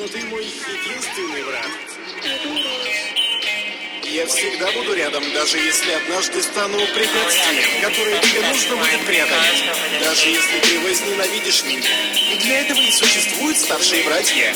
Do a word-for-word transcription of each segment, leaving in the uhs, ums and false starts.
Но ты мой единственный брат. Я всегда буду рядом, даже если однажды стану препятствием, которое тебе нужно будет преодолеть. Даже если ты возненавидишь меня. И для этого и существуют старшие братья.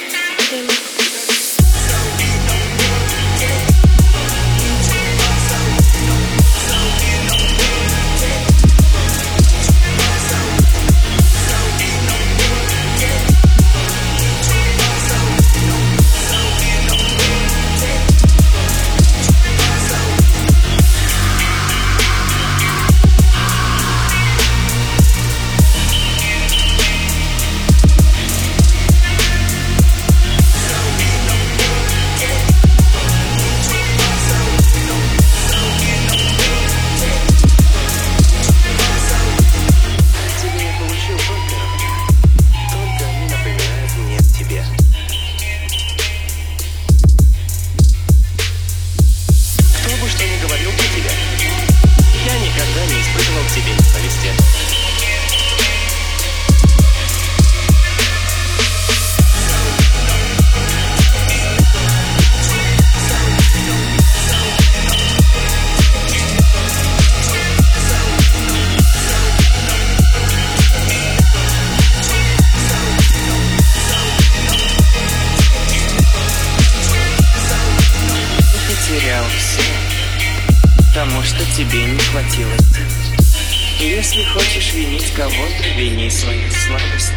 Потому что тебе не хватило сил. И если хочешь винить кого-то, вини свою слабость.